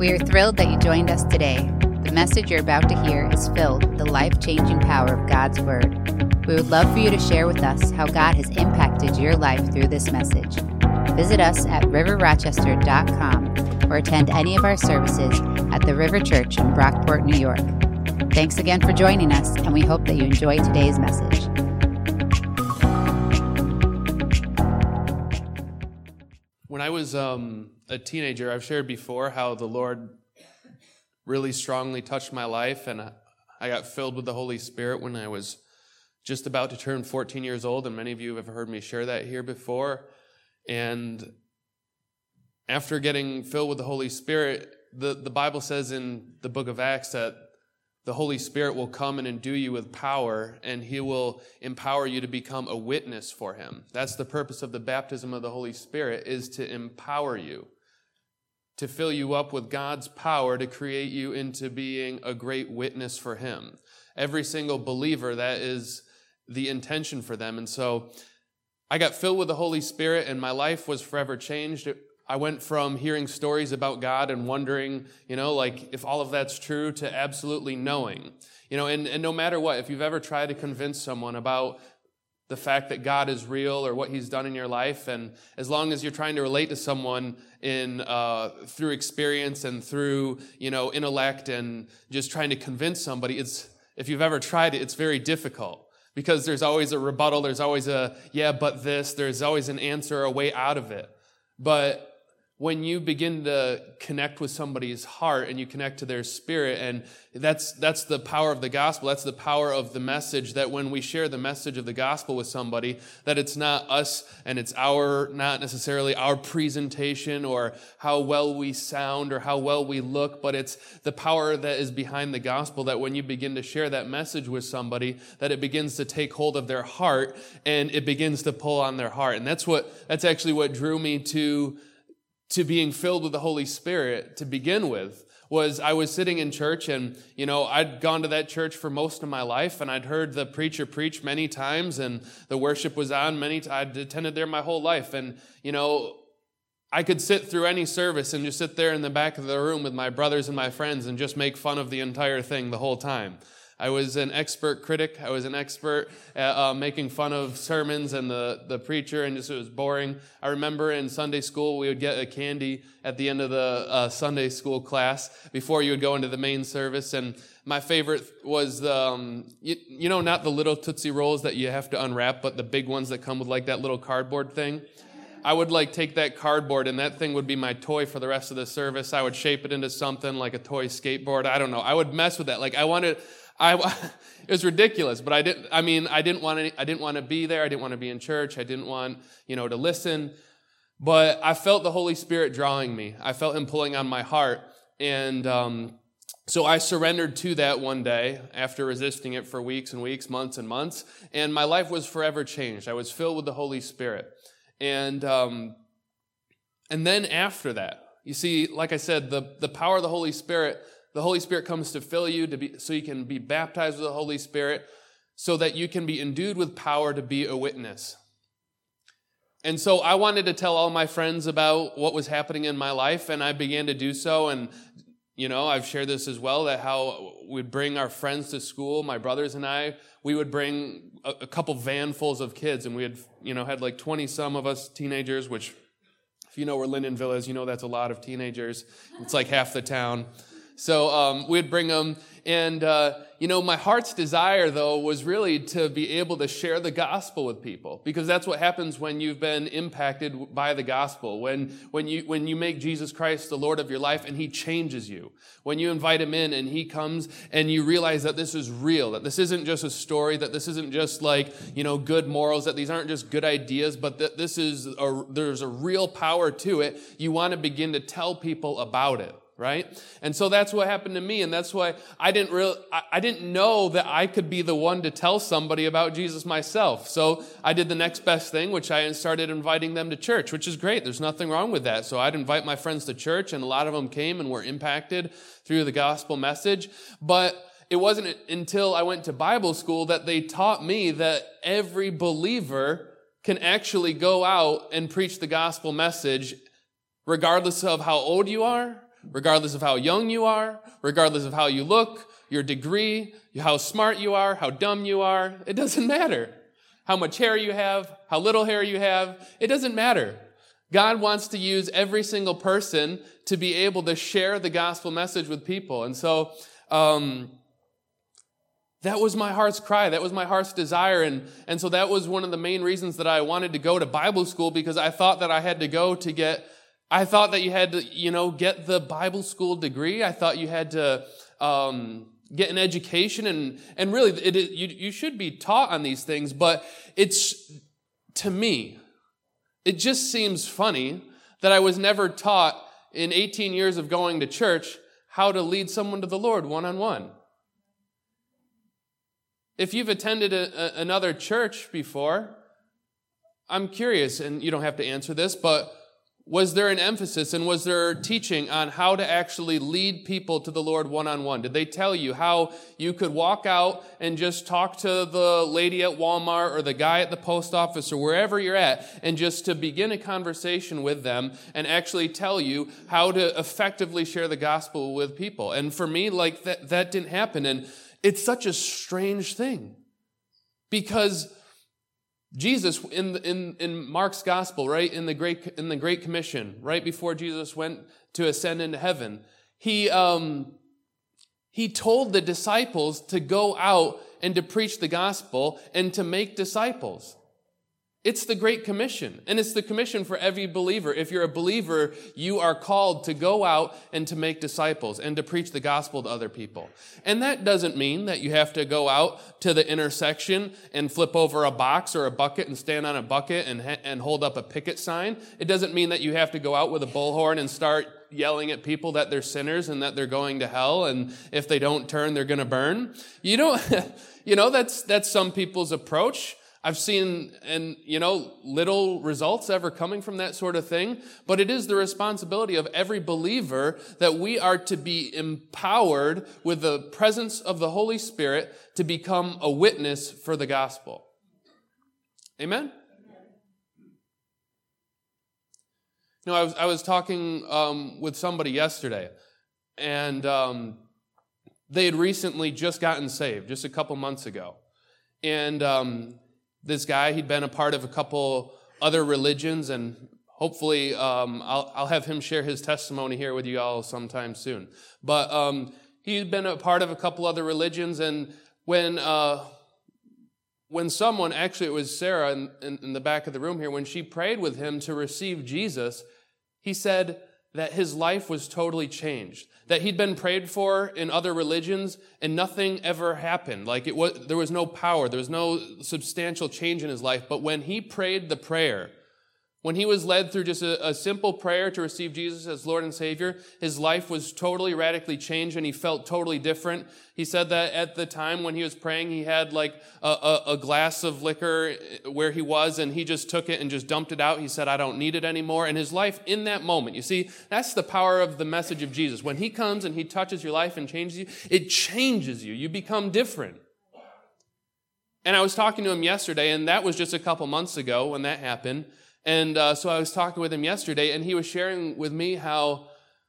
We are thrilled that you joined us today. The message you're about to hear is filled with the life-changing power of God's Word. We would love for you to share with us how God has impacted your life through this message. Visit us at riverrochester.com or attend any of our services at the River Church in Brockport, New York. Thanks again for joining us, and we hope that you enjoy today's message. When I was a teenager, I've shared before how the Lord really strongly touched my life, and I got filled with the Holy Spirit when I was just about to turn 14 years old, and many of you have heard me share that here before. And after getting filled with the Holy Spirit, the Bible says in the book of Acts that the Holy Spirit will come and endue you with power, and He will empower you to become a witness for Him. That's the purpose of the baptism of the Holy Spirit, is to empower you, to fill you up with God's power to create you into being a great witness for Him. Every single believer, that is the intention for them. And so I got filled with the Holy Spirit, and my life was forever changed. I went from hearing stories about God and wondering, if all of that's true, to absolutely knowing. And no matter what, if you've ever tried to convince someone about the fact that God is real or what He's done in your life, and as long as you're trying to relate to someone through experience and through, intellect and just trying to convince somebody, if you've ever tried it, it's very difficult. Because there's always a rebuttal, there's always a, yeah, but this, there's always an answer, a way out of it. But when you begin to connect with somebody's heart and you connect to their spirit, and that's the power of the gospel, that's the power of the message, that when we share the message of the gospel with somebody, that it's not us and it's not necessarily our presentation or how well we sound or how well we look, but it's the power that is behind the gospel, that when you begin to share that message with somebody, that it begins to take hold of their heart and it begins to pull on their heart. And that's actually what drew me to being filled with the Holy Spirit to begin with. Was I was sitting in church, and I'd gone to that church for most of my life, and I'd heard the preacher preach many times, and the worship was on many times. I'd attended there my whole life, and I could sit through any service and just sit there in the back of the room with my brothers and my friends and just make fun of the entire thing the whole time. I was an expert critic. I was an expert at making fun of sermons and the preacher, and it was boring. I remember in Sunday school, we would get a candy at the end of the Sunday school class before you would go into the main service. And my favorite was not the little Tootsie Rolls that you have to unwrap, but the big ones that come with like that little cardboard thing. I would take that cardboard, and that thing would be my toy for the rest of the service. I would shape it into something like a toy skateboard. I don't know. I would mess with that. It was ridiculous, but I didn't want to be there. I didn't want to be in church. I didn't want, to listen. But I felt the Holy Spirit drawing me. I felt Him pulling on my heart. And so I surrendered to that one day after resisting it for weeks and weeks, months and months. And my life was forever changed. I was filled with the Holy Spirit. And then after that, you see, like I said, the power of the Holy Spirit comes to fill you so you can be baptized with the Holy Spirit, so that you can be endued with power to be a witness. And so I wanted to tell all my friends about what was happening in my life, and I began to do so. And, I've shared this as well, that how we'd bring our friends to school, my brothers and I, we would bring a couple vanfuls of kids, and we had, had 20-some of us teenagers, which, if you know where Lindenville is, that's a lot of teenagers. It's like half the town. So we'd bring them, and my heart's desire, though, was really to be able to share the gospel with people, because that's what happens when you've been impacted by the gospel. When you make Jesus Christ the Lord of your life, and He changes you. When you invite Him in, and He comes, and you realize that this is real, that this isn't just a story, that this isn't just good morals, that these aren't just good ideas, but that there's a real power to it. You want to begin to tell people about it. Right? And so that's what happened to me, and that's why I didn't know that I could be the one to tell somebody about Jesus myself. So I did the next best thing, which I started inviting them to church, which is great. There's nothing wrong with that. So I'd invite my friends to church, and a lot of them came and were impacted through the gospel message. But it wasn't until I went to Bible school that they taught me that every believer can actually go out and preach the gospel message regardless of how old you are, Regardless of how young you are, regardless of how you look, your degree, how smart you are, how dumb you are, it doesn't matter. How much hair you have, how little hair you have, it doesn't matter. God wants to use every single person to be able to share the gospel message with people. And so that was my heart's cry. That was my heart's desire. And so that was one of the main reasons that I wanted to go to Bible school, because I thought that I had to go to I thought that you had to, get the Bible school degree. I thought you had to get an education, and really you should be taught on these things, but to me, it just seems funny that I was never taught in 18 years of going to church how to lead someone to the Lord one-on-one. If you've attended another church before, I'm curious, and you don't have to answer this, but was there an emphasis and was there teaching on how to actually lead people to the Lord one-on-one? Did they tell you how you could walk out and just talk to the lady at Walmart or the guy at the post office or wherever you're at, and just to begin a conversation with them and actually tell you how to effectively share the gospel with people? And for me, that didn't happen. And it's such a strange thing, because Jesus in Mark's gospel, right, in the Great Commission, right before Jesus went to ascend into heaven, he told the disciples to go out and to preach the gospel and to make disciples. It's the Great Commission, and it's the commission for every believer. If you're a believer, you are called to go out and to make disciples and to preach the gospel to other people. And that doesn't mean that you have to go out to the intersection and flip over a box or a bucket and stand on a bucket and hold up a picket sign. It doesn't mean that you have to go out with a bullhorn and start yelling at people that they're sinners and that they're going to hell, and if they don't turn, they're going to burn. You don't, that's some people's approach. I've seen, little results ever coming from that sort of thing, but it is the responsibility of every believer that we are to be empowered with the presence of the Holy Spirit to become a witness for the gospel. Amen? I was talking with somebody yesterday, and they had recently just gotten saved, just a couple months ago. And this guy, he'd been a part of a couple other religions, and hopefully I'll have him share his testimony here with you all sometime soon. But he'd been a part of a couple other religions, and when someone, actually it was Sarah in the back of the room here, when she prayed with him to receive Jesus, he said that his life was totally changed. That he'd been prayed for in other religions and nothing ever happened. There was no power, there was no substantial change in his life. But when he prayed the prayer, when he was led through just a simple prayer to receive Jesus as Lord and Savior, his life was totally radically changed and he felt totally different. He said that at the time when he was praying, he had a glass of liquor where he was, and he just took it and just dumped it out. He said, I don't need it anymore. And his life in that moment, you see, that's the power of the message of Jesus. When he comes and he touches your life and changes you, it changes you. You become different. And I was talking to him yesterday, and that was just a couple months ago when that happened. And so I was talking with him yesterday, and he was sharing with me how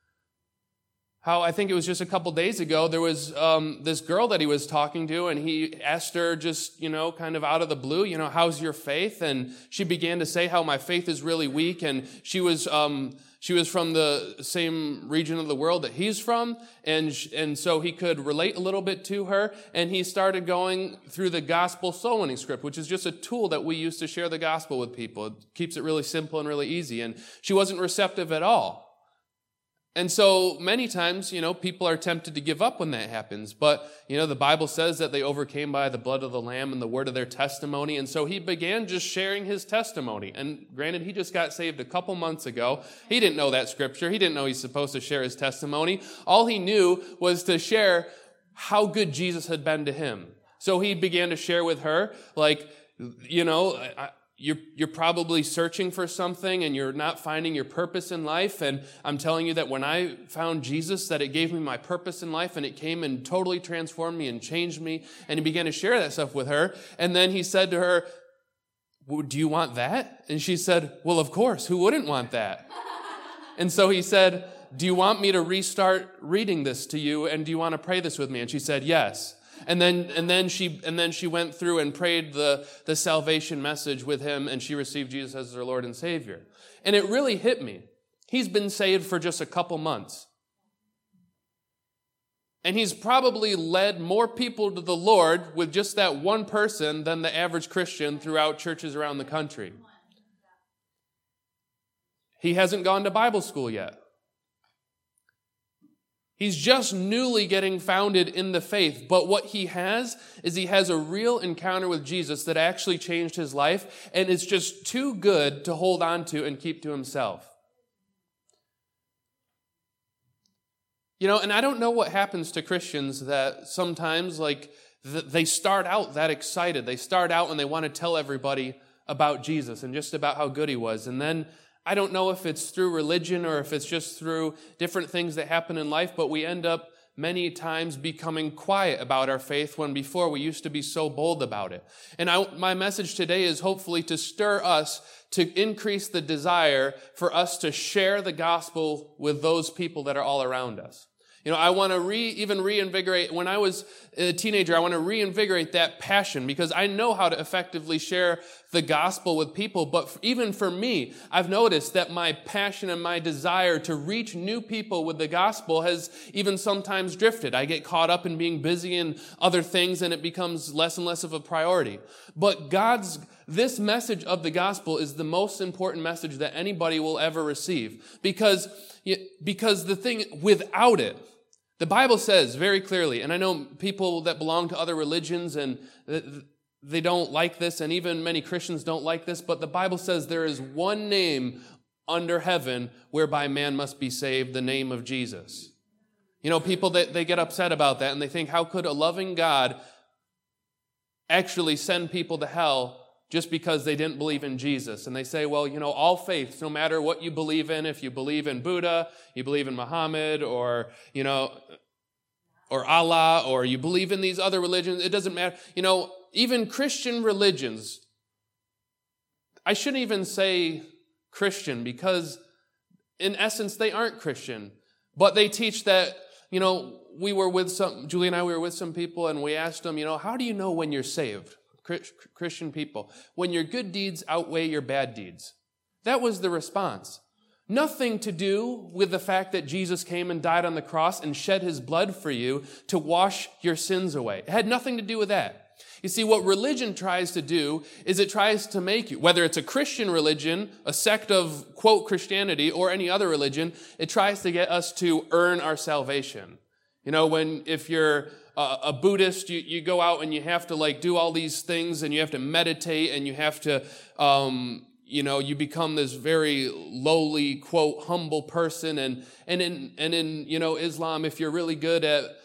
I think it was just a couple days ago, there was this girl that he was talking to, and he asked her just, kind of out of the blue, how's your faith? And she began to say how my faith is really weak, and she was from the same region of the world that he's from, and so he could relate a little bit to her, and he started going through the gospel soul winning script, which is just a tool that we use to share the gospel with people. It keeps it really simple and really easy, and she wasn't receptive at all. And so many times, people are tempted to give up when that happens. But, the Bible says that they overcame by the blood of the Lamb and the word of their testimony. And so he began just sharing his testimony. And granted, he just got saved a couple months ago. He didn't know that scripture. He didn't know he's supposed to share his testimony. All he knew was to share how good Jesus had been to him. So he began to share with her, You're probably searching for something and you're not finding your purpose in life. And I'm telling you that when I found Jesus, that it gave me my purpose in life, and it came and totally transformed me and changed me. And he began to share that stuff with her. And then he said to her, well, do you want that? And she said, well, of course, who wouldn't want that? And so he said, do you want me to restart reading this to you, and do you want to pray this with me? And she said, yes. And then she went through and prayed the salvation message with him, and she received Jesus as her Lord and Savior. And it really hit me. He's been saved for just a couple months. And he's probably led more people to the Lord with just that one person than the average Christian throughout churches around the country. He hasn't gone to Bible school yet. He's just newly getting founded in the faith, but what he has is he has a real encounter with Jesus that actually changed his life, and it's just too good to hold on to and keep to himself. You know, and I don't know what happens to Christians that sometimes, they start out that excited. They start out and they want to tell everybody about Jesus and just about how good he was. And then I don't know if it's through religion or if it's just through different things that happen in life, but we end up many times becoming quiet about our faith when before we used to be so bold about it. And my message today is hopefully to stir us to increase the desire for us to share the gospel with those people that are all around us. You know, I want to even reinvigorate, when I was a teenager, I want to reinvigorate that passion because I know how to effectively share the gospel with people. But even for me, I've noticed that my passion and my desire to reach new people with the gospel has even sometimes drifted. I get caught up in being busy in other things and it becomes less and less of a priority. But this message of the gospel is the most important message that anybody will ever receive because the thing, without it, the Bible says very clearly, and I know people that belong to other religions and they don't like this, and even many Christians don't like this, but the Bible says there is one name under heaven whereby man must be saved, the name of Jesus. You know, people, they get upset about that, and they think, how could a loving God actually send people to hell just because they didn't believe in Jesus? And they say, well, you know, all faiths, no matter what you believe in, if you believe in Buddha, you believe in Muhammad, or, you know, or Allah, or you believe in these other religions, it doesn't matter. You know, even Christian religions, I shouldn't even say Christian because in essence they aren't Christian, but they teach that, you know, Julie and I were with some people and we asked them, you know, how do you know when you're saved? Christian people, when your good deeds outweigh your bad deeds. That was the response. Nothing to do with the fact that Jesus came and died on the cross and shed his blood for you to wash your sins away. It had nothing to do with that. You see, what religion tries to do is it tries to make you, whether it's a Christian religion, a sect of, quote, Christianity, or any other religion, it tries to get us to earn our salvation. You know, if you're a Buddhist, you go out and you have to do all these things and you have to meditate and you have to, you become this very lowly, quote, humble person. And in Islam, if you're really good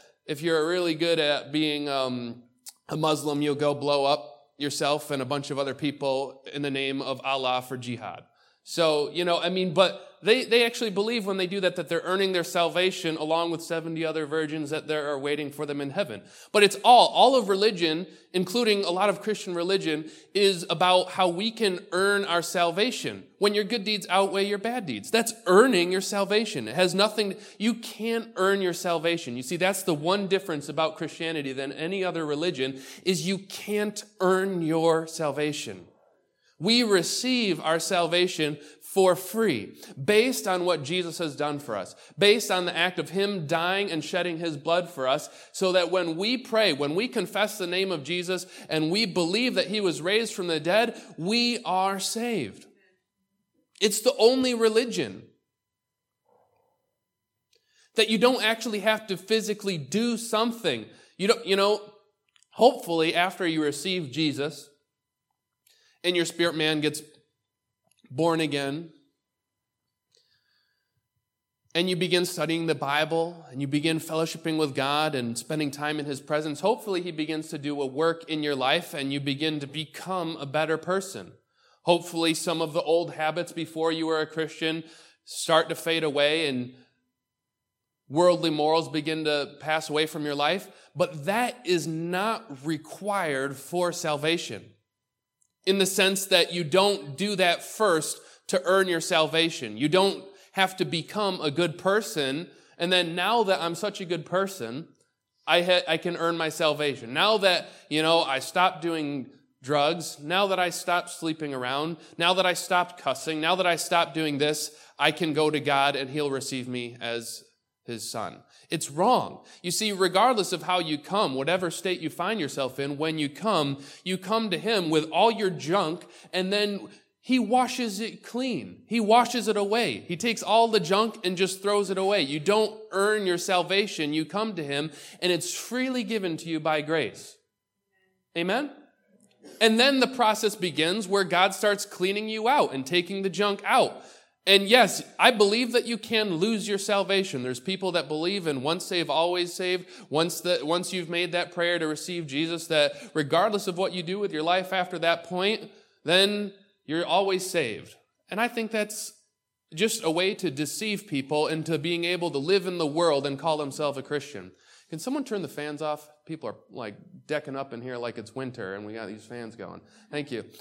at being, a Muslim, you'll go blow up yourself and a bunch of other people in the name of Allah for jihad. So, but they actually believe when they do that they're earning their salvation along with 70 other virgins that are waiting for them in heaven. But it's all of religion, including a lot of Christian religion, is about how we can earn our salvation. When your good deeds outweigh your bad deeds. That's earning your salvation. It has nothing, you can't earn your salvation. You see, that's the one difference about Christianity than any other religion, is you can't earn your salvation. We receive our salvation for free, based on what Jesus has done for us, based on the act of him dying and shedding his blood for us, so that when we pray, when we confess the name of Jesus, and we believe that he was raised from the dead, we are saved. It's the only religion that you don't actually have to physically do something. Hopefully after you receive Jesus, and your spirit man gets born again, and you begin studying the Bible, and you begin fellowshipping with God and spending time in his presence, hopefully he begins to do a work in your life, and you begin to become a better person. Hopefully some of the old habits before you were a Christian start to fade away, and worldly morals begin to pass away from your life, but that is not required for salvation. In the sense that you don't do that first to earn your salvation. You don't have to become a good person, and then now that I'm such a good person, I can earn my salvation. Now that, I stopped doing drugs, now that I stopped sleeping around, now that I stopped cussing, now that I stopped doing this, I can go to God and He'll receive me as His son. It's wrong. You see, regardless of how you come, whatever state you find yourself in, when you come to Him with all your junk, and then He washes it clean. He washes it away. He takes all the junk and just throws it away. You don't earn your salvation. You come to Him, and it's freely given to you by grace. Amen? And then the process begins where God starts cleaning you out and taking the junk out. And yes, I believe that you can lose your salvation. There's people that believe in once saved, always saved. Once you've made that prayer to receive Jesus, that regardless of what you do with your life after that point, then you're always saved. And I think that's just a way to deceive people into being able to live in the world and call themselves a Christian. Can someone turn the fans off? People are like decking up in here like it's winter and we got these fans going. Thank you.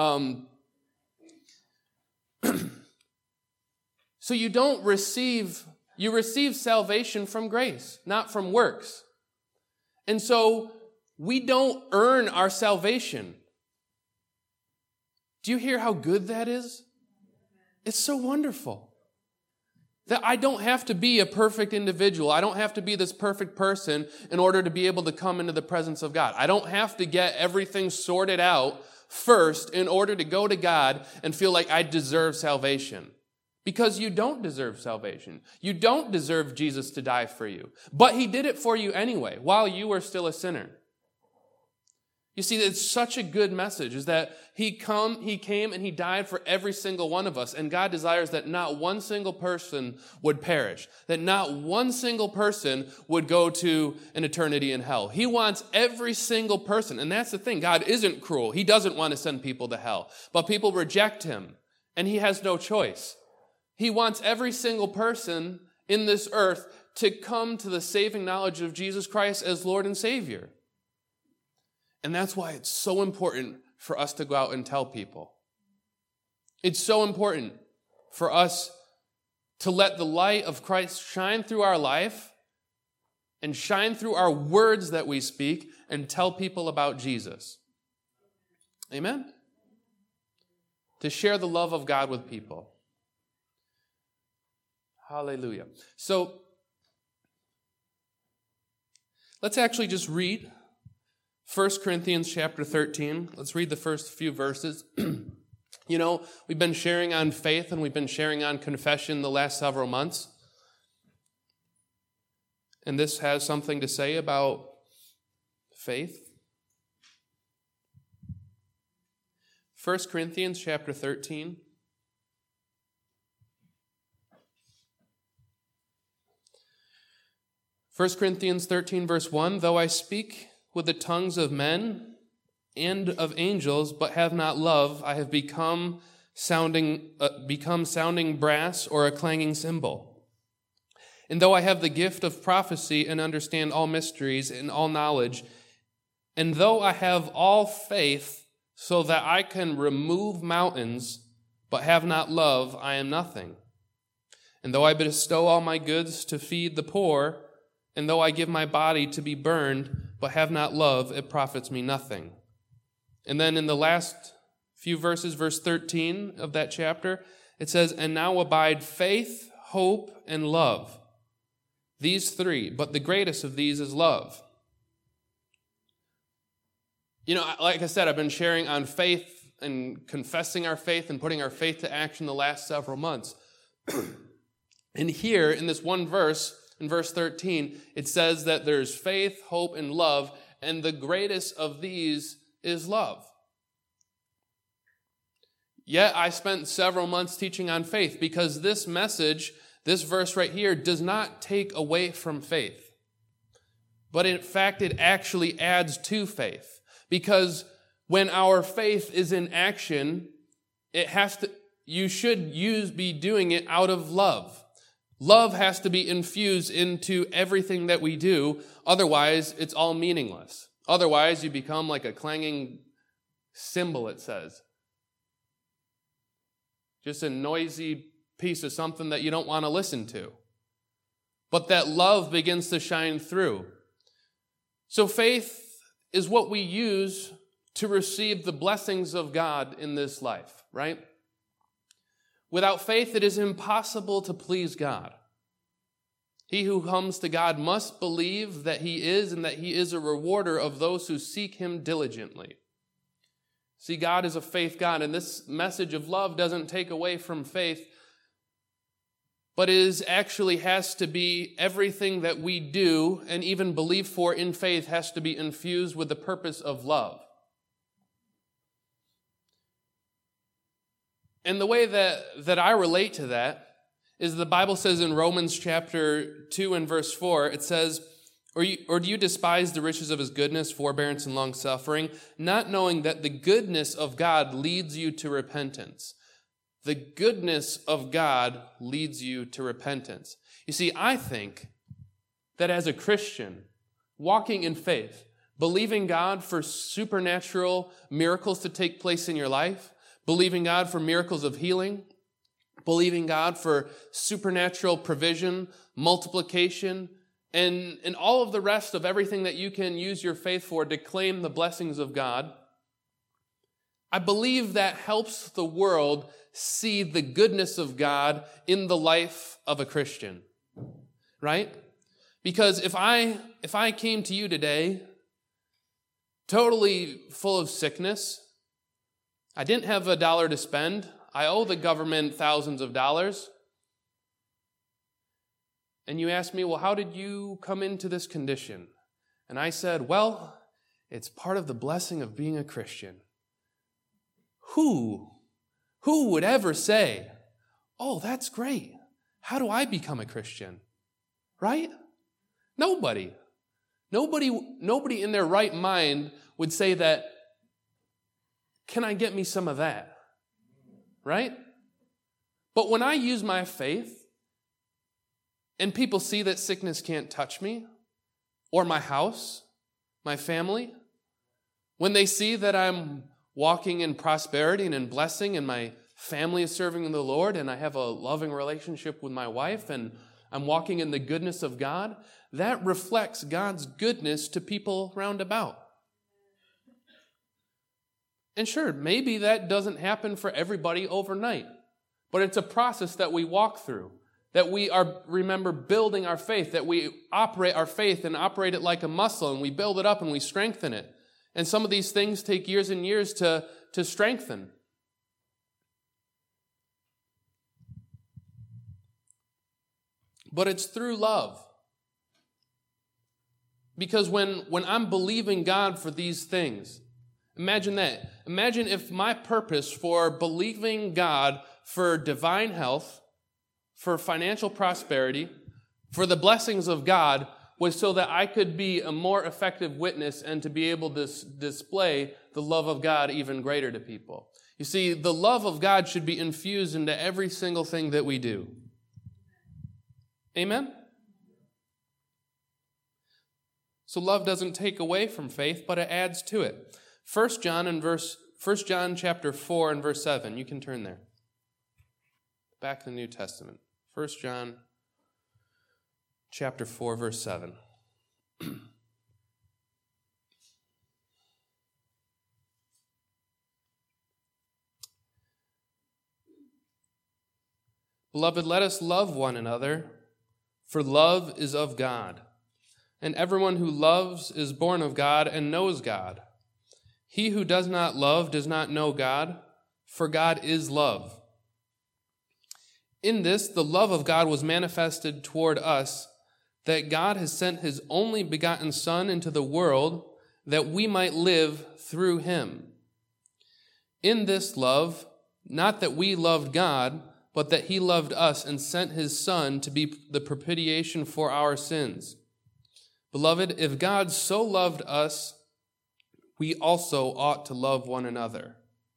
So you receive salvation from grace, not from works. And so we don't earn our salvation. Do you hear how good that is? It's so wonderful. That I don't have to be a perfect individual. I don't have to be this perfect person in order to be able to come into the presence of God. I don't have to get everything sorted out first in order to go to God and feel like I deserve salvation. Because you don't deserve salvation. You don't deserve Jesus to die for you. But He did it for you anyway, while you were still a sinner. You see, it's such a good message, is that He came and He died for every single one of us. And God desires that not one single person would perish. That not one single person would go to an eternity in hell. He wants every single person. And that's the thing. God isn't cruel. He doesn't want to send people to hell. But people reject Him. And He has no choice. He wants every single person in this earth to come to the saving knowledge of Jesus Christ as Lord and Savior. And that's why it's so important for us to go out and tell people. It's so important for us to let the light of Christ shine through our life and shine through our words that we speak and tell people about Jesus. Amen? To share the love of God with people. Hallelujah. So, let's actually just read 1 Corinthians chapter 13. Let's read the first few verses. We've been sharing on faith and we've been sharing on confession the last several months. And this has something to say about faith. 1 Corinthians chapter 13. First Corinthians 13 verse 1, though I speak with the tongues of men and of angels, but have not love, I have become sounding brass or a clanging cymbal. And though I have the gift of prophecy and understand all mysteries and all knowledge, and though I have all faith so that I can remove mountains, but have not love, I am nothing. And though I bestow all my goods to feed the poor, and though I give my body to be burned, but have not love, it profits me nothing. And then in the last few verses, verse 13 of that chapter, it says, and now abide faith, hope, and love. These three, but the greatest of these is love. Like I said, I've been sharing on faith and confessing our faith and putting our faith to action the last several months. And here, in this one verse, in verse 13, it says that there's faith, hope, and love, and the greatest of these is love. Yet I spent several months teaching on faith because this message, this verse right here, does not take away from faith. But in fact, it actually adds to faith. Because when our faith is in action, you should be doing it out of love. Love has to be infused into everything that we do. Otherwise, it's all meaningless. Otherwise, you become like a clanging cymbal, it says. Just a noisy piece of something that you don't want to listen to. But that love begins to shine through. So faith is what we use to receive the blessings of God in this life, right? Without faith, it is impossible to please God. He who comes to God must believe that he is and that he is a rewarder of those who seek him diligently. See, God is a faith God, and this message of love doesn't take away from faith, but actually has to be everything that we do and even believe for in faith has to be infused with the purpose of love. And the way that I relate to that is the Bible says in Romans chapter 2 and verse 4, it says, Or do you despise the riches of his goodness, forbearance, and long-suffering, not knowing that the goodness of God leads you to repentance? The goodness of God leads you to repentance. You see, I think that as a Christian, walking in faith, believing God for supernatural miracles to take place in your life, believing God for miracles of healing, believing God for supernatural provision, multiplication, and all of the rest of everything that you can use your faith for to claim the blessings of God, I believe that helps the world see the goodness of God in the life of a Christian, right? Because if I came to you today totally full of sickness, I didn't have $1 to spend, I owe the government thousands of dollars, and you asked me, well, how did you come into this condition? And I said, well, it's part of the blessing of being a Christian. Who would ever say, oh, that's great. How do I become a Christian? Right? Nobody. Nobody in their right mind would say that, can I get me some of that? Right? But when I use my faith, and people see that sickness can't touch me, or my house, my family, when they see that I'm walking in prosperity and in blessing, and my family is serving the Lord, and I have a loving relationship with my wife, and I'm walking in the goodness of God, that reflects God's goodness to people round about. And sure, maybe that doesn't happen for everybody overnight, but it's a process that we walk through, that we remember building our faith, that we operate our faith and operate it like a muscle, and we build it up and we strengthen it. And some of these things take years and years to strengthen. But it's through love. Because when I'm believing God for these things, imagine that. Imagine if my purpose for believing God for divine health, for financial prosperity, for the blessings of God was so that I could be a more effective witness and to be able to display the love of God even greater to people. You see, the love of God should be infused into every single thing that we do. Amen? So love doesn't take away from faith, but it adds to it. 1 John chapter 4 and verse 7. You can turn there. Back in the New Testament. 1 John chapter 4, verse 7. Beloved, let us love one another, for love is of God. And everyone who loves is born of God and knows God. He who does not love does not know God, for God is love. In this, the love of God was manifested toward us, that God has sent his only begotten Son into the world that we might live through him. In this love, not that we loved God, but that he loved us and sent his Son to be the propitiation for our sins. Beloved, if God so loved us, we also ought to love one another.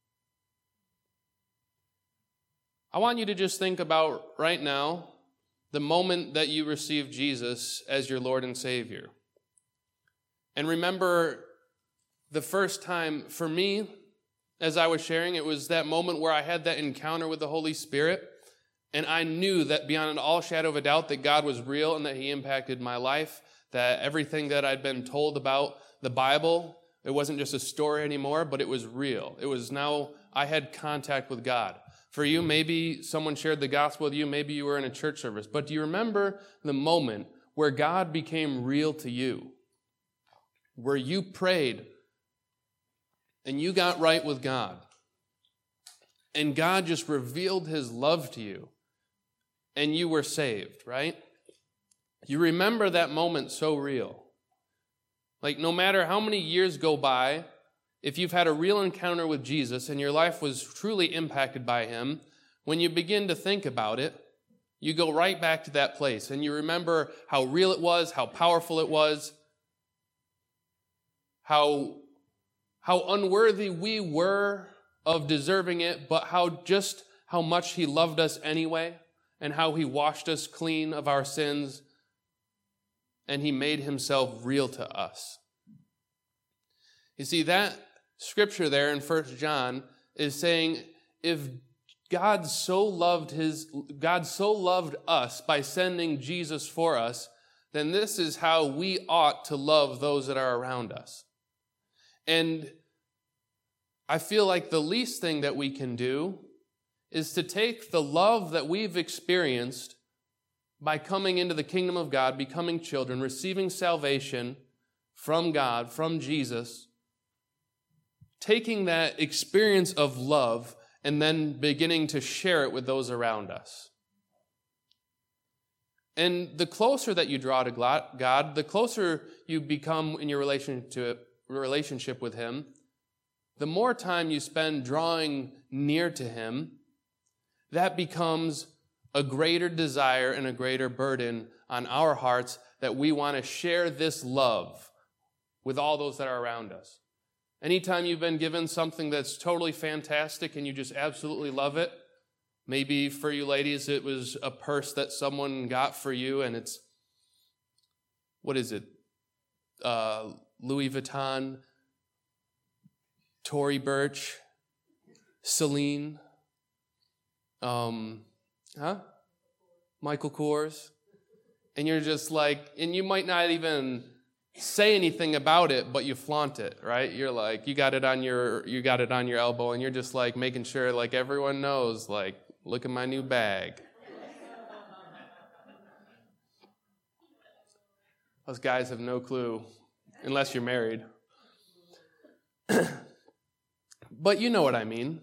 I want you to just think about right now the moment that you received Jesus as your Lord and Savior. And remember the first time, for me, as I was sharing, it was that moment where I had that encounter with the Holy Spirit. And I knew that beyond all shadow of a doubt that God was real and that he impacted my life, that everything that I'd been told about the Bible, it wasn't just a story anymore, but it was real. It was now I had contact with God. For you, maybe someone shared the gospel with you, maybe you were in a church service, but do you remember the moment where God became real to you? Where you prayed and you got right with God, and God just revealed his love to you, and you were saved, right? You remember that moment so real. Like no matter how many years go by, if you've had a real encounter with Jesus and your life was truly impacted by him, when you begin to think about it, you go right back to that place and you remember how real it was, how powerful it was, how unworthy we were of deserving it, but how much he loved us anyway, and how he washed us clean of our sins, and he made himself real to us. You see, that scripture there in 1 John is saying, if God so loved us by sending Jesus for us, then this is how we ought to love those that are around us. And I feel like the least thing that we can do is to take the love that we've experienced by coming into the kingdom of God, becoming children, receiving salvation from God, from Jesus, taking that experience of love and then beginning to share it with those around us. And the closer that you draw to God, the closer you become in your relationship with him, the more time you spend drawing near to him, that becomes a greater desire and a greater burden on our hearts that we want to share this love with all those that are around us. Anytime you've been given something that's totally fantastic and you just absolutely love it, maybe for you ladies it was a purse that someone got for you and it's, what is it? Louis Vuitton, Tory Burch, Celine, Michael Kors, and you're just like, and you might not even say anything about it, but you flaunt it, right? You're like, you got it on your elbow, and you're just like making sure like everyone knows, like, look at my new bag. Those guys have no clue, unless you're married. But you know what I mean.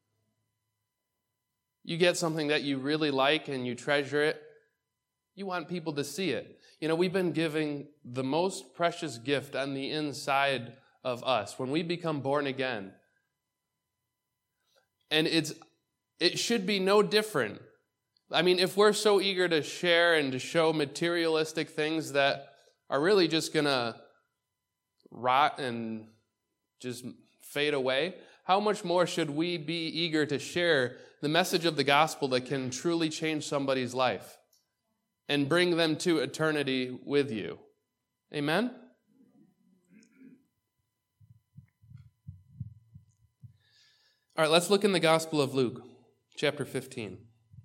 You get something that you really like and you treasure it. You want people to see it. You know, we've been giving the most precious gift on the inside of us when we become born again. And it should be no different. I mean, if we're so eager to share and to show materialistic things that are really just going to rot and just fade away, how much more should we be eager to share the message of the gospel that can truly change somebody's life and bring them to eternity with you? Amen? All right, let's look in the Gospel of Luke, chapter 15.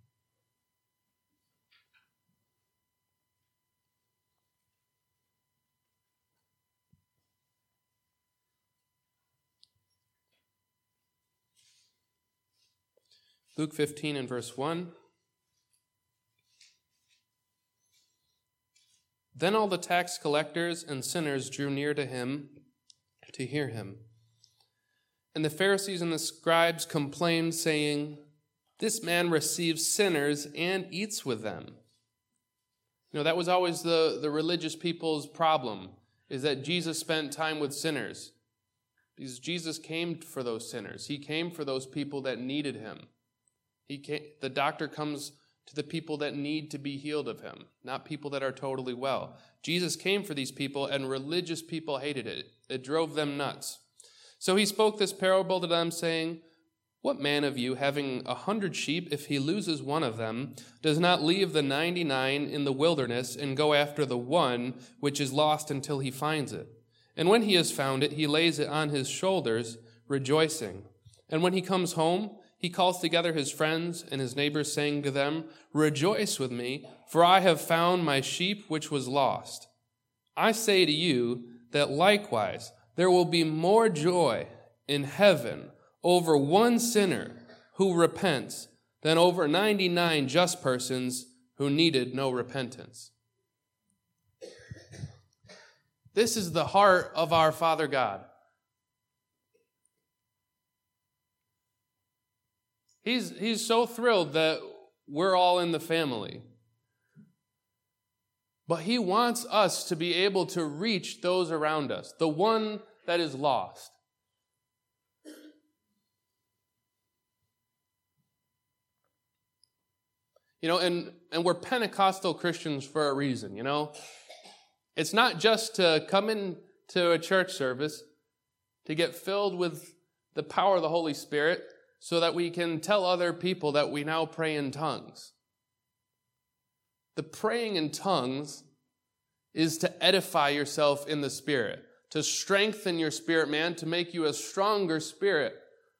Luke 15 and verse 1. Then all the tax collectors and sinners drew near to him to hear him. And the Pharisees and the scribes complained, saying, "This man receives sinners and eats with them." You know, that was always the religious people's problem, is that Jesus spent time with sinners. Because Jesus came for those sinners. He came for those people that needed him. The doctor comes to the people that need to be healed of him, not people that are totally well. Jesus came for these people, and religious people hated it. It drove them nuts. So he spoke this parable to them, saying, "What man of you, having 100 sheep, if he loses one of them, does not leave the 99 in the wilderness and go after the one which is lost until he finds it? And when he has found it, he lays it on his shoulders, rejoicing. And when he comes home, He calls together his friends and his neighbors, saying to them, "Rejoice with me, for I have found my sheep which was lost." I say to you that likewise there will be more joy in heaven over one sinner who repents than over 99 just persons who needed no repentance. This is the heart of our Father God. He's so thrilled that we're all in the family. But he wants us to be able to reach those around us, the one that is lost. And we're Pentecostal Christians for a reason, It's not just to come into a church service to get filled with the power of the Holy Spirit so that we can tell other people that we now pray in tongues. The praying in tongues is to edify yourself in the Spirit, to strengthen your spirit, man, to make you a stronger spirit.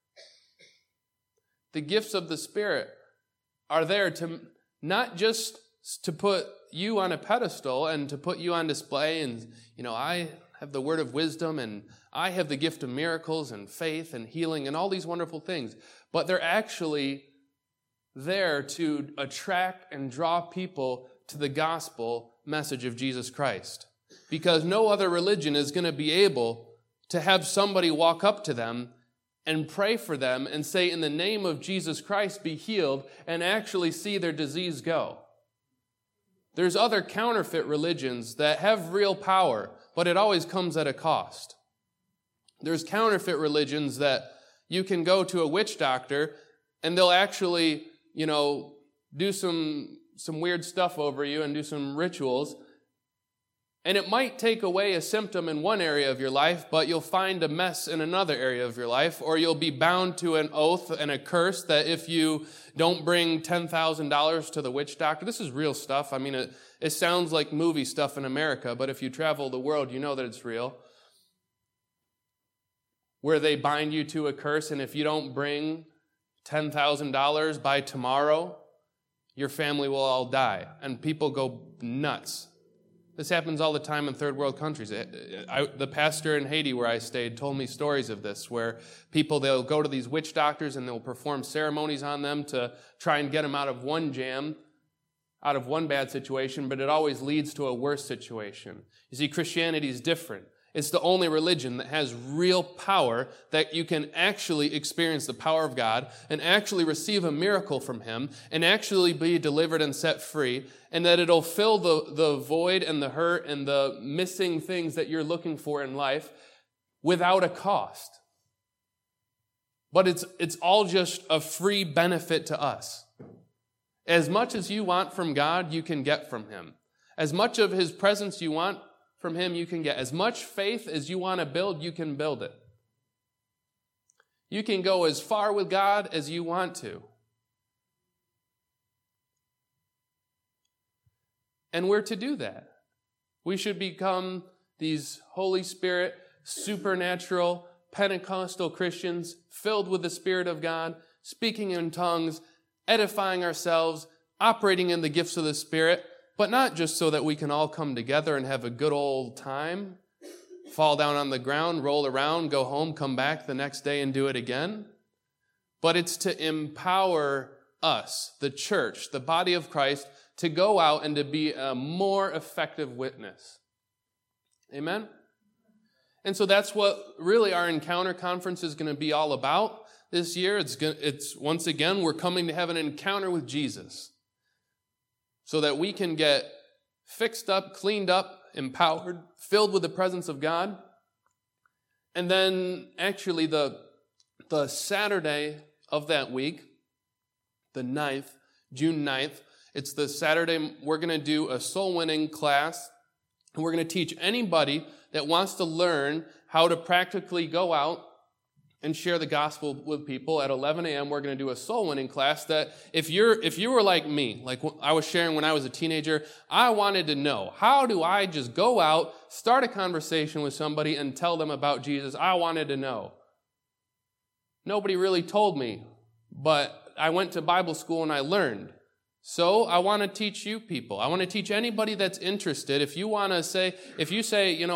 The gifts of the Spirit are there to not just to put you on a pedestal and to put you on display and, I have the word of wisdom and I have the gift of miracles and faith and healing and all these wonderful things. But they're actually there to attract and draw people to the gospel message of Jesus Christ. Because no other religion is going to be able to have somebody walk up to them and pray for them and say, "In the name of Jesus Christ, be healed," and actually see their disease go. There's other counterfeit religions that have real power, but it always comes at a cost. There's counterfeit religions that you can go to a witch doctor and they'll actually, do some weird stuff over you and do some rituals. And it might take away a symptom in one area of your life, but you'll find a mess in another area of your life, or you'll be bound to an oath and a curse that if you don't bring $10,000 to the witch doctor, this is real stuff. I mean, it sounds like movie stuff in America, but if you travel the world, you know that it's real. Where they bind you to a curse, and if you don't bring $10,000 by tomorrow, your family will all die. And people go nuts. This happens all the time in third world countries. The pastor in Haiti where I stayed told me stories of this, where they'll go to these witch doctors and they'll perform ceremonies on them to try and get them out of one jam, out of one bad situation, but it always leads to a worse situation. You see, Christianity is different. It's the only religion that has real power, that you can actually experience the power of God and actually receive a miracle from Him and actually be delivered and set free, and that it'll fill the void and the hurt and the missing things that you're looking for in life without a cost. But it's all just a free benefit to us. As much as you want from God, you can get from Him. As much of His presence you want from Him, you can get. As much faith as you want to build, you can build it. You can go as far with God as you want to. And we're to do that. We should become these Holy Spirit, supernatural, Pentecostal Christians, filled with the Spirit of God, speaking in tongues, edifying ourselves, operating in the gifts of the Spirit, but not just so that we can all come together and have a good old time, fall down on the ground, roll around, go home, come back the next day and do it again. But it's to empower us, the church, the body of Christ, to go out and to be a more effective witness. Amen? And so that's what really our Encounter Conference is going to be all about this year. It's once again, we're coming to have an encounter with Jesus so that we can get fixed up, cleaned up, empowered, filled with the presence of God. And then actually the Saturday of that week, the 9th, June 9th, it's the Saturday we're going to do a soul-winning class, and we're going to teach anybody that wants to learn how to practically go out and share the gospel with people. At 11 a.m., we're going to do a soul-winning class that if you were like me, like I was sharing when I was a teenager, I wanted to know, how do I just go out, start a conversation with somebody, and tell them about Jesus? I wanted to know. Nobody really told me but I went to Bible school and I learned. So I want to teach you people. I want to teach anybody that's interested. If you say, you know,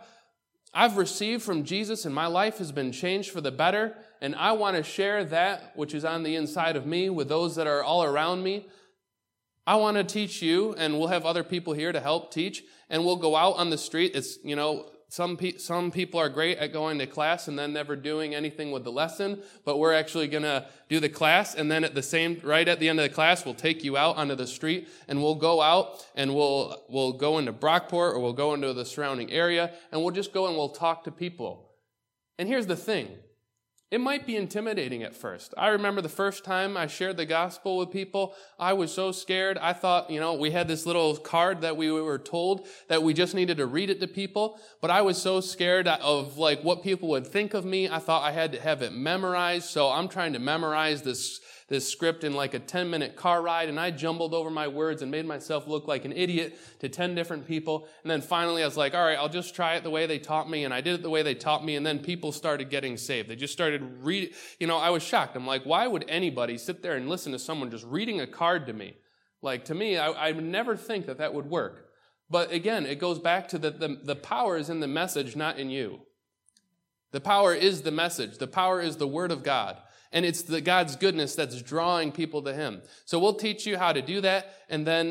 I've received from Jesus and my life has been changed for the better, and I want to share that which is on the inside of me with those that are all around me, I want to teach you, and we'll have other people here to help teach, and we'll go out on the street. It's, you know, some people are great at going to class and then never doing anything with the lesson, but we're actually going to do the class, and then right at the end of the class, we'll take you out onto the street, and we'll go out, and we'll go into Brockport, or we'll go into the surrounding area, and we'll just go and we'll talk to people. And here's the thing. It might be intimidating at first. I remember the first time I shared the gospel with people, I was so scared. I thought, you know, we had this little card that we were told that we just needed to read it to people, but I was so scared of like what people would think of me. I thought I had to have it memorized, so I'm trying to memorize this script in like a 10-minute car ride, and I jumbled over my words and made myself look like an idiot to 10 different people. And then finally I was like, all right, I'll just try it the way they taught me, and I did it the way they taught me, and then people started getting saved. They just started reading. You know, I was shocked. I'm like, why would anybody sit there and listen to someone just reading a card to me? Like, to me, I would never think that would work. But again, it goes back to the power is in the message, not in you. The power is the message. The power is the Word of God. And it's God's goodness that's drawing people to Him. So we'll teach you how to do that. And then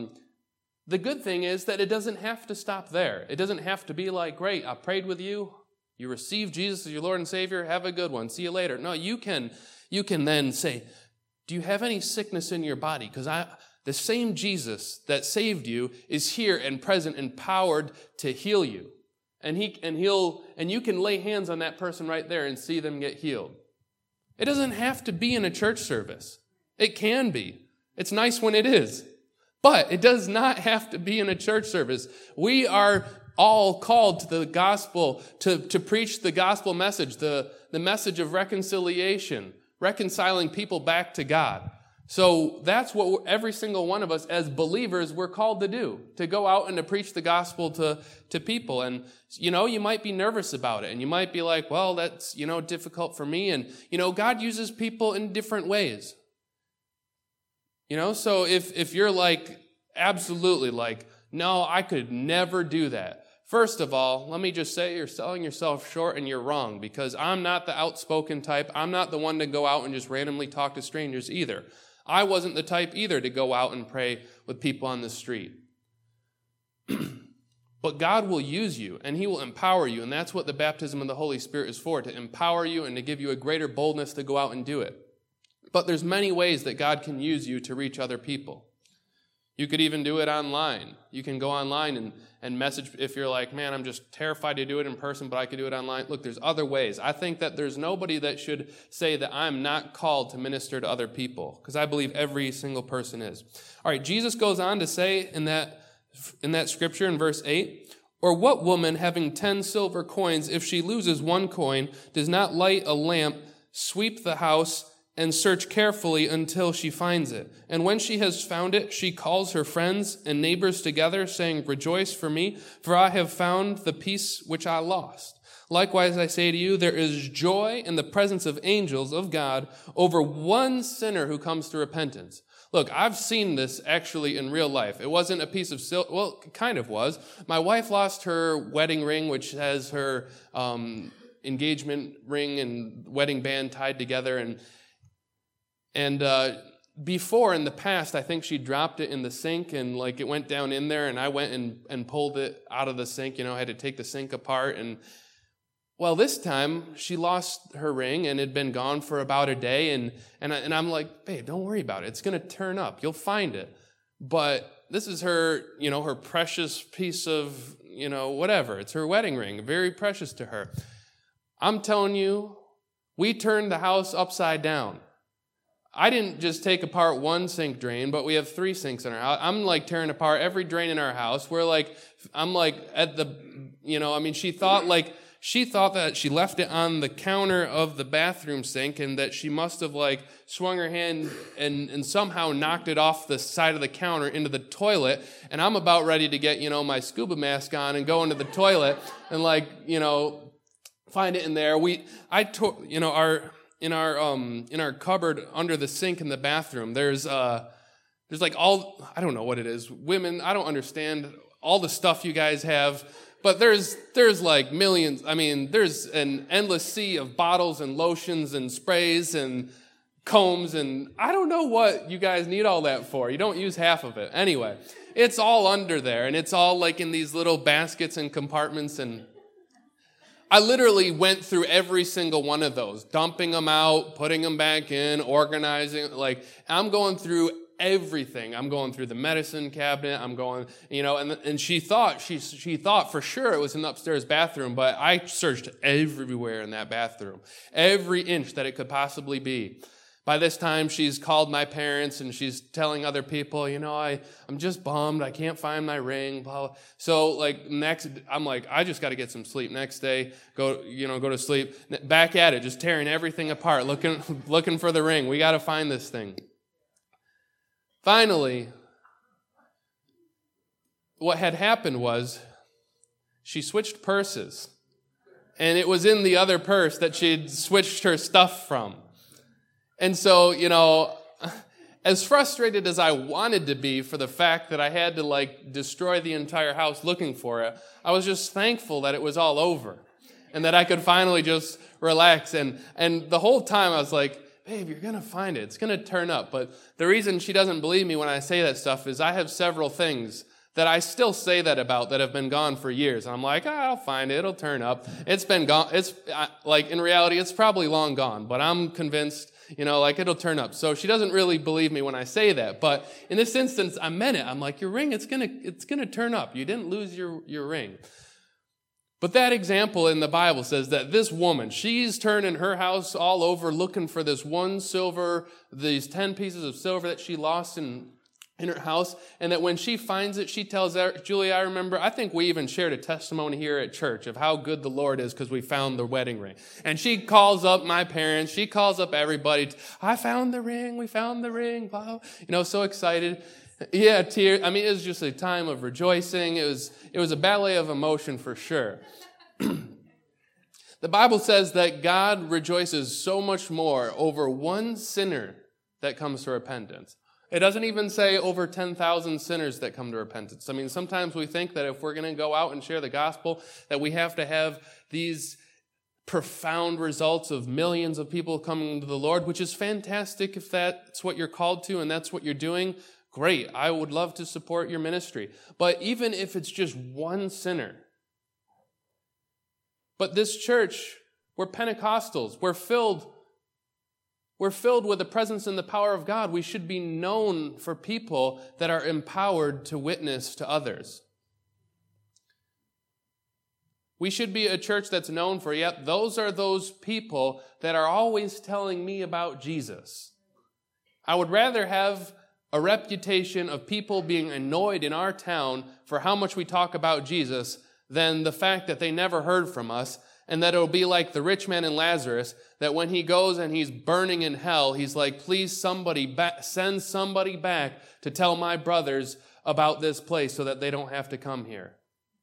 the good thing is that it doesn't have to stop there. It doesn't have to be like, great, I prayed with you. You received Jesus as your Lord and Savior. Have a good one. See you later. No, you can then say, do you have any sickness in your body? Because the same Jesus that saved you is here and present, empowered to heal you. And you can lay hands on that person right there and see them get healed. It doesn't have to be in a church service. It can be. It's nice when it is. But it does not have to be in a church service. We are all called to the gospel, to preach the gospel message, the message of reconciliation, reconciling people back to God. So that's what every single one of us as believers, we're called to do, to go out and to preach the gospel to people. And, you know, you might be nervous about it, and you might be like, well, that's, you know, difficult for me. And, you know, God uses people in different ways. You know, so if you're like, absolutely like, no, I could never do that. First of all, let me just say you're selling yourself short, and you're wrong, because I'm not the outspoken type. I'm not the one to go out and just randomly talk to strangers either. I wasn't the type either to go out and pray with people on the street. But God will use you, and He will empower you, and that's what the baptism of the Holy Spirit is for, to empower you and to give you a greater boldness to go out and do it. But there's many ways that God can use you to reach other people. You could even do it online. You can go online and message if you're like, man, I'm just terrified to do it in person, but I could do it online. Look, there's other ways. I think that there's nobody that should say that I'm not called to minister to other people, because I believe every single person is. All right, Jesus goes on to say in that scripture in verse 8, or what woman having 10 silver coins, if she loses one coin, does not light a lamp, sweep the house, and search carefully until she finds it. And when she has found it, she calls her friends and neighbors together, saying, rejoice for me, for I have found the piece which I lost. Likewise, I say to you, there is joy in the presence of angels of God over one sinner who comes to repentance. Look, I've seen this actually in real life. It wasn't a piece of silver. Well, it kind of was. My wife lost her wedding ring, which has her engagement ring and wedding band tied together, and before, in the past, I think she dropped it in the sink, and like it went down in there, and I went and pulled it out of the sink. You know, I had to take the sink apart. And well, this time she lost her ring, and it had been gone for about a day. And I'm like, babe, don't worry about it. It's going to turn up. You'll find it. But this is her, you know, her precious piece of, you know, whatever. It's her wedding ring, very precious to her. I'm telling you, we turned the house upside down. I didn't just take apart one sink drain, but we have 3 sinks in our house. I'm like tearing apart every drain in our house. I'm like at the, you know, I mean, she thought that she left it on the counter of the bathroom sink, and that she must have like swung her hand and somehow knocked it off the side of the counter into the toilet. And I'm about ready to get, you know, my scuba mask on and go into the toilet and like, you know, find it in there. in our cupboard under the sink in the bathroom, there's like all, I don't know what it is. Women, I don't understand all the stuff you guys have, but there's like millions. I mean, there's an endless sea of bottles and lotions and sprays and combs, and I don't know what you guys need all that for. You don't use half of it. Anyway, it's all under there, and it's all like in these little baskets and compartments, and I literally went through every single one of those, dumping them out, putting them back in, organizing. Like, I'm going through everything. I'm going through the medicine cabinet. I'm going, and she thought for sure it was an upstairs bathroom, but I searched everywhere in that bathroom, every inch that it could possibly be. By this time, she's called my parents and she's telling other people, I'm just bummed. I can't find my ring. Blah, blah. So I'm like, I just got to get some sleep. Next day, go to sleep. Back at it, just tearing everything apart, looking for the ring. We got to find this thing. Finally, what had happened was she switched purses, and it was in the other purse that she'd switched her stuff from. And so, as frustrated as I wanted to be for the fact that I had to destroy the entire house looking for it, I was just thankful that it was all over and that I could finally just relax. And the whole time I was like, babe, you're going to find it. It's going to turn up. But the reason she doesn't believe me when I say that stuff is I have several things that I still say that about that have been gone for years. And I'm like, I'll find it. It'll turn up. It's been gone. It's in reality, it's probably long gone, but I'm convinced, it'll turn up. So she doesn't really believe me when I say that. But in this instance, I meant it. I'm like, your ring, it's going to turn up. You didn't lose your ring. But that example in the Bible says that this woman, she's turning her house all over looking for this these 10 pieces of silver that she lost in her house. And that when she finds it, she tells Julie, I think we even shared a testimony here at church of how good the Lord is because we found the wedding ring. And she calls up my parents. She calls up everybody. I found the ring. We found the ring. Wow. So excited. Yeah, tears. I mean, it was just a time of rejoicing. It was a ballet of emotion for sure. The Bible says that God rejoices so much more over one sinner that comes to repentance. It doesn't even say over 10,000 sinners that come to repentance. I mean, sometimes we think that if we're going to go out and share the gospel, that we have to have these profound results of millions of people coming to the Lord, which is fantastic if that's what you're called to and that's what you're doing. Great. I would love to support your ministry. But even if it's just one sinner. But this church, we're Pentecostals. We're filled with the presence and the power of God. We should be known for people that are empowered to witness to others. We should be a church that's known for, those are those people that are always telling me about Jesus. I would rather have a reputation of people being annoyed in our town for how much we talk about Jesus than the fact that they never heard from us, and that it'll be like the rich man and Lazarus, that when he goes and he's burning in hell, he's like, please send somebody back to tell my brothers about this place so that they don't have to come here.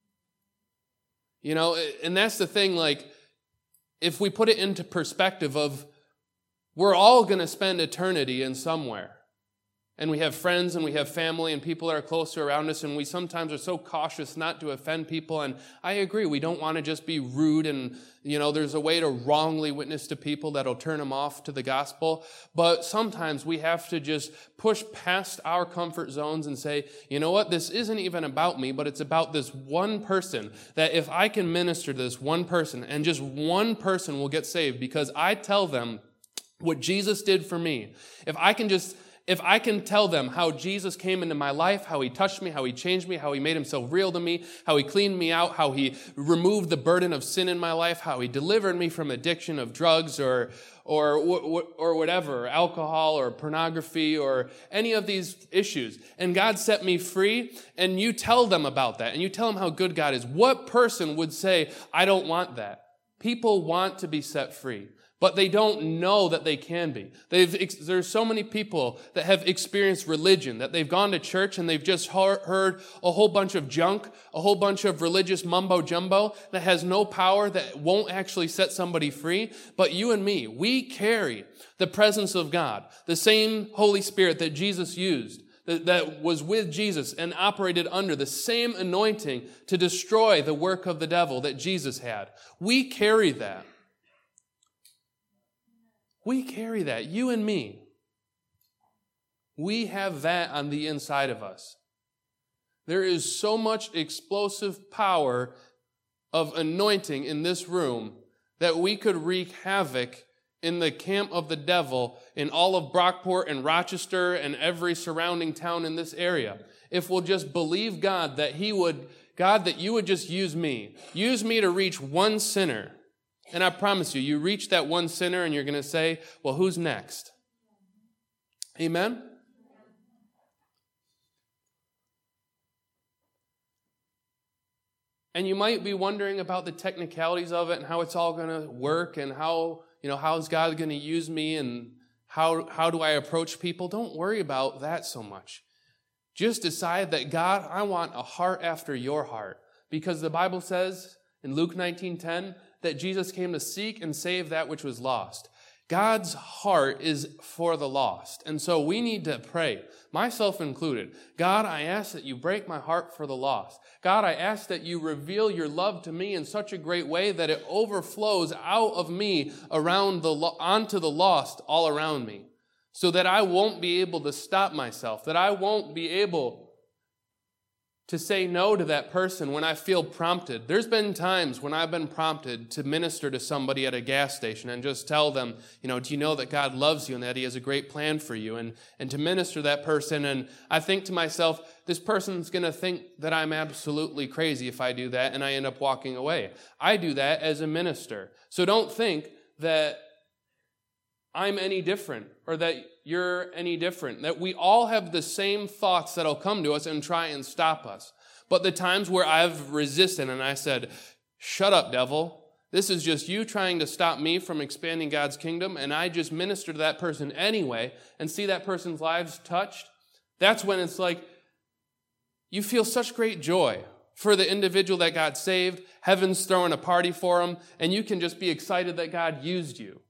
And that's the thing, if we put it into perspective of we're all going to spend eternity in somewhere. And we have friends and we have family and people that are closer around us, and we sometimes are so cautious not to offend people. And I agree, we don't want to just be rude, and there's a way to wrongly witness to people that'll turn them off to the gospel. But sometimes we have to just push past our comfort zones and say, you know what, this isn't even about me, but it's about this one person, that if I can minister to this one person, and just one person will get saved because I tell them what Jesus did for me. If I can tell them how Jesus came into my life, how he touched me, how he changed me, how he made himself real to me, how he cleaned me out, how he removed the burden of sin in my life, how he delivered me from addiction of drugs or whatever, alcohol or pornography or any of these issues. And God set me free, and you tell them about that, and you tell them how good God is. What person would say, I don't want that? People want to be set free. but they don't know that they can be. There's so many people that have experienced religion, that they've gone to church and they've just heard a whole bunch of junk, a whole bunch of religious mumbo-jumbo that has no power, that won't actually set somebody free. But you and me, we carry the presence of God, the same Holy Spirit that Jesus used, that was with Jesus and operated under the same anointing to destroy the work of the devil that Jesus had. We carry that. We carry that, you and me. We have that on the inside of us. There is so much explosive power of anointing in this room that we could wreak havoc in the camp of the devil in all of Brockport and Rochester and every surrounding town in this area. If we'll just believe God that that you would just use me to reach one sinner. And I promise you reach that one sinner and you're going to say, well, who's next? Amen? And you might be wondering about the technicalities of it and how it's all going to work and how's God going to use me and how do I approach people? Don't worry about that so much. Just decide that, God, I want a heart after your heart. Because the Bible says in Luke 19:10, that Jesus came to seek and save that which was lost. God's heart is for the lost. And so we need to pray, myself included. God, I ask that you break my heart for the lost. God, I ask that you reveal your love to me in such a great way that it overflows out of me onto the lost all around me. So that I won't be able to stop myself, that I won't be able to say no to that person when I feel prompted. There's been times when I've been prompted to minister to somebody at a gas station and just tell them, do you know that God loves you and that he has a great plan for you? And to minister to that person. And I think to myself, this person's going to think that I'm absolutely crazy if I do that, and I end up walking away. I do that as a minister. So don't think that I'm any different or that you're any different, that we all have the same thoughts that'll come to us and try and stop us. But the times where I've resisted and I said, shut up, devil. This is just you trying to stop me from expanding God's kingdom, and I just minister to that person anyway and see that person's lives touched. That's when it's like you feel such great joy for the individual that got saved. Heaven's throwing a party for them, and you can just be excited that God used you.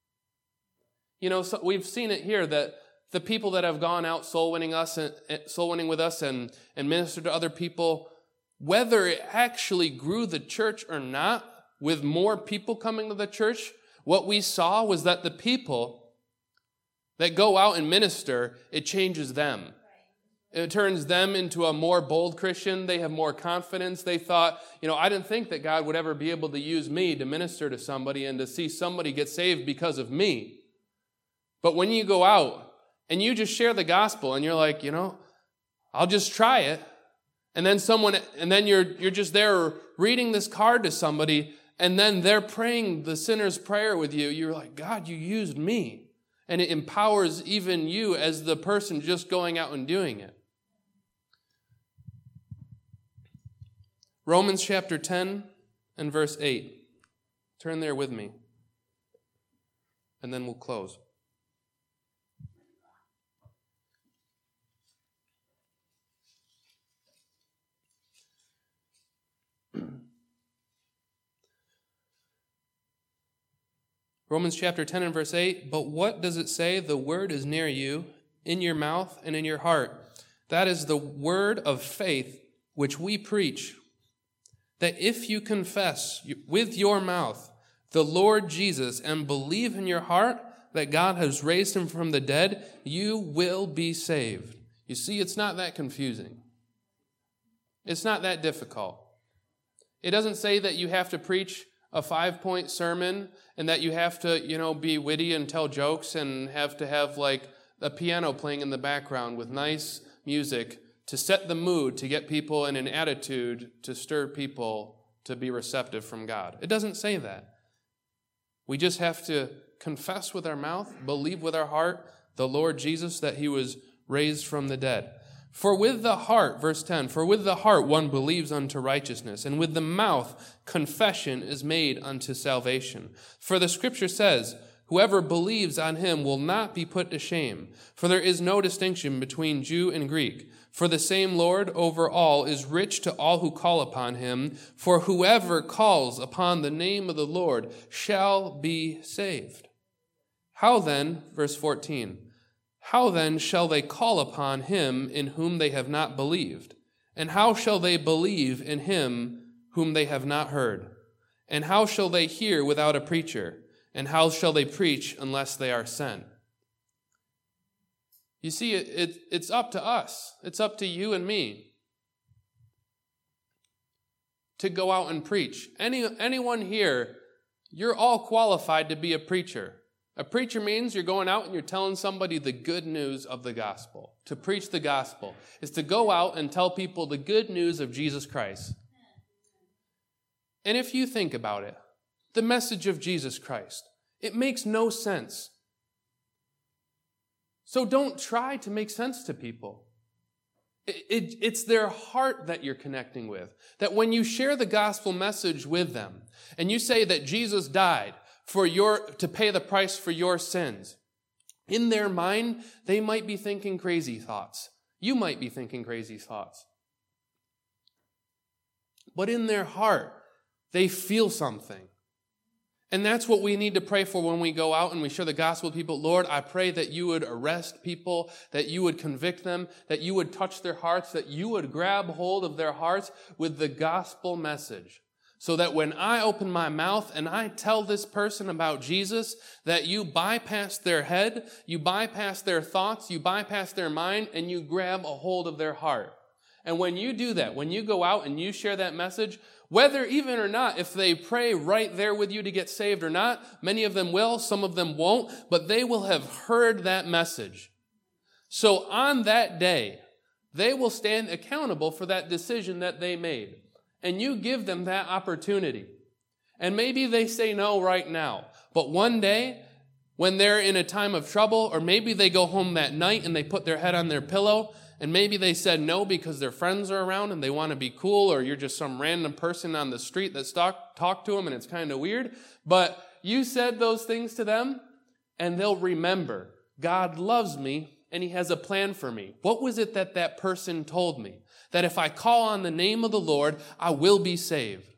So we've seen it here that the people that have gone out soul winning with us and ministered to other people, whether it actually grew the church or not, with more people coming to the church, what we saw was that the people that go out and minister, it changes them. It turns them into a more bold Christian. They have more confidence. They thought, I didn't think that God would ever be able to use me to minister to somebody and to see somebody get saved because of me. But when you go out and you just share the gospel and you're like, I'll just try it. And then you're just there reading this card to somebody, and then they're praying the sinner's prayer with you. You're like, God, you used me. And it empowers even you as the person just going out and doing it. Romans chapter 10 and verse 8. Turn there with me. And then we'll close. Romans chapter 10 and verse 8, but what does it say? The word is near you, in your mouth and in your heart. That is the word of faith which we preach, that if you confess with your mouth the Lord Jesus and believe in your heart that God has raised him from the dead, you will be saved. You see, it's not that confusing. It's not that difficult. It doesn't say that you have to preach a 5-point sermon and that you have to, be witty and tell jokes and have to have like a piano playing in the background with nice music to set the mood, to get people in an attitude to stir people to be receptive from God. It doesn't say that. We just have to confess with our mouth, believe with our heart the Lord Jesus that he was raised from the dead. For with the heart, verse 10, for with the heart one believes unto righteousness, and with the mouth confession is made unto salvation. For the scripture says, whoever believes on him will not be put to shame. For there is no distinction between Jew and Greek. For the same Lord over all is rich to all who call upon him. For whoever calls upon the name of the Lord shall be saved. How then, verse 14, how then shall they call upon him in whom they have not believed? And how shall they believe in him whom they have not heard? And how shall they hear without a preacher? And how shall they preach unless they are sent? You see, it's up to us. It's up to you and me to go out and preach. Anyone here, you're all qualified to be a preacher. A preacher means you're going out and you're telling somebody the good news of the gospel. To preach the gospel is to go out and tell people the good news of Jesus Christ. And if you think about it, the message of Jesus Christ, it makes no sense. So don't try to make sense to people. It's their heart that you're connecting with. That when you share the gospel message with them and you say that Jesus died to pay the price for your sins, in their mind, they might be thinking crazy thoughts. You might be thinking crazy thoughts. But in their heart, they feel something. And that's what we need to pray for when we go out and we share the gospel with people. Lord, I pray that you would arrest people, that you would convict them, that you would touch their hearts, that you would grab hold of their hearts with the gospel message. So that when I open my mouth and I tell this person about Jesus, that you bypass their head, you bypass their thoughts, you bypass their mind, and you grab a hold of their heart. And when you do that, when you go out and you share that message, whether even or not, if they pray right there with you to get saved or not, many of them will, some of them won't, but they will have heard that message. So on that day, they will stand accountable for that decision that they made. And you give them that opportunity. And maybe they say no right now. But one day, when they're in a time of trouble, or maybe they go home that night and they put their head on their pillow, and maybe they said no because their friends are around and they want to be cool, or you're just some random person on the street that talked to them and it's kind of weird. But you said those things to them, and they'll remember, God loves me and he has a plan for me. What was it that person told me? That if I call on the name of the Lord, I will be saved.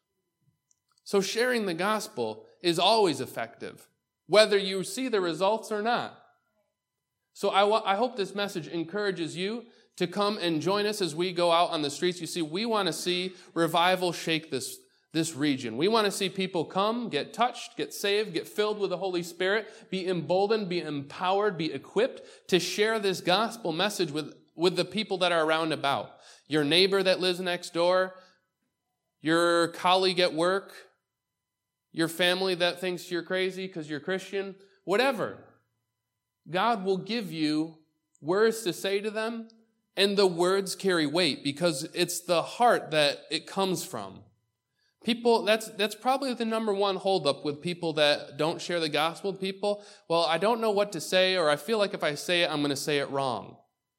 So sharing the gospel is always effective, whether you see the results or not. So I hope this message encourages you to come and join us as we go out on the streets. You see, we want to see revival shake this region. We want to see people come, get touched, get saved, get filled with the Holy Spirit, be emboldened, be empowered, be equipped to share this gospel message with the people that are around about. Your neighbor that lives next door, your colleague at work, your family that thinks you're crazy because you're Christian, whatever. God will give you words to say to them, and the words carry weight because it's the heart that it comes from. People, that's probably the number one holdup with people that don't share the gospel with people. Well, I don't know what to say, or I feel like if I say it, I'm going to say it wrong.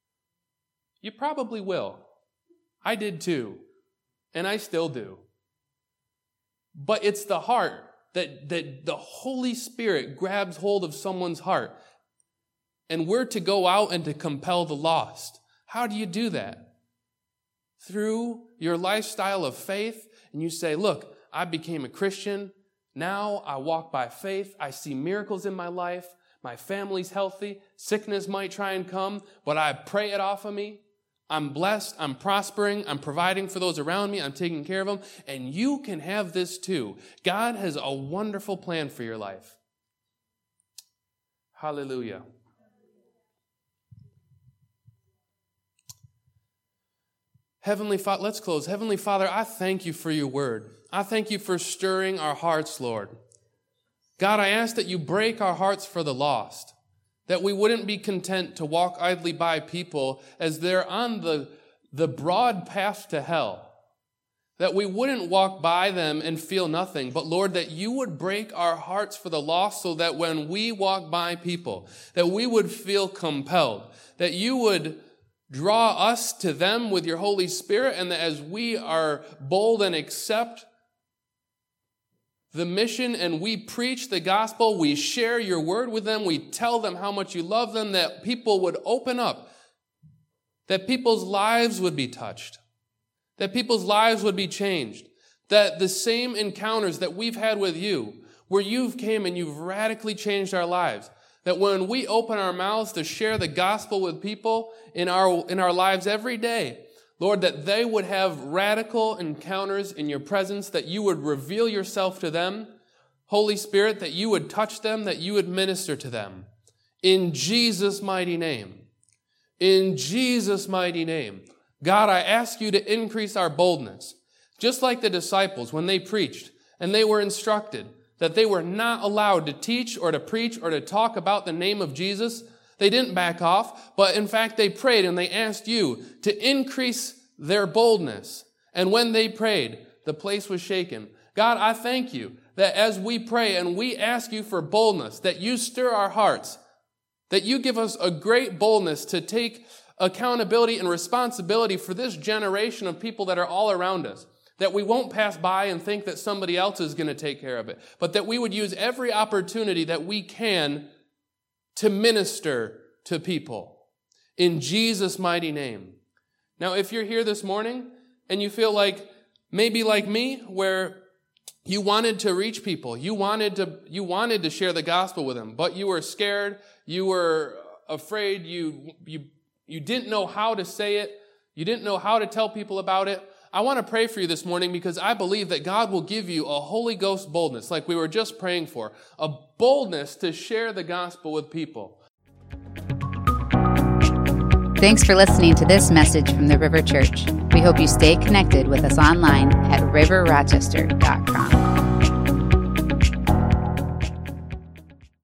You probably will. I did too, and I still do. But it's the heart that the Holy Spirit grabs hold of someone's heart. And we're to go out and to compel the lost. How do you do that? Through your lifestyle of faith, and you say, look, I became a Christian. Now I walk by faith. I see miracles in my life. My family's healthy. Sickness might try and come, but I pray it off of me. I'm blessed, I'm prospering, I'm providing for those around me, I'm taking care of them, and you can have this too. God has a wonderful plan for your life. Hallelujah. Heavenly Father, let's close. Heavenly Father, I thank you for your word. I thank you for stirring our hearts, Lord. God, I ask that you break our hearts for the lost. That we wouldn't be content to walk idly by people as they're on the broad path to hell. That we wouldn't walk by them and feel nothing. But Lord, that you would break our hearts for the lost so that when we walk by people, that we would feel compelled. That you would draw us to them with your Holy Spirit, and that as we are bold and accept the mission and we preach the gospel, we share your word with them, we tell them how much you love them, that people would open up, that people's lives would be touched, that people's lives would be changed, that the same encounters that we've had with you, where you've came and you've radically changed our lives, that when we open our mouths to share the gospel with people in our lives every day, Lord, that they would have radical encounters in your presence, that you would reveal yourself to them. Holy Spirit, that you would touch them, that you would minister to them. In Jesus' mighty name. In Jesus' mighty name. God, I ask you to increase our boldness. Just like the disciples when they preached and they were instructed that they were not allowed to teach or to preach or to talk about the name of Jesus, they didn't back off, but in fact they prayed and they asked you to increase their boldness. And when they prayed, the place was shaken. God, I thank you that as we pray and we ask you for boldness, that you stir our hearts, that you give us a great boldness to take accountability and responsibility for this generation of people that are all around us. That we won't pass by and think that somebody else is going to take care of it, but that we would use every opportunity that we can to minister to people. In Jesus' mighty name. Now, if you're here this morning and you feel like, maybe like me, where you wanted to reach people, you wanted to share the gospel with them, but you were scared, you were afraid, you didn't know how to say it, you didn't know how to tell people about it, I want to pray for you this morning because I believe that God will give you a Holy Ghost boldness, like we were just praying for, a boldness to share the gospel with people. Thanks for listening to this message from the River Church. We hope you stay connected with us online at riverrochester.com.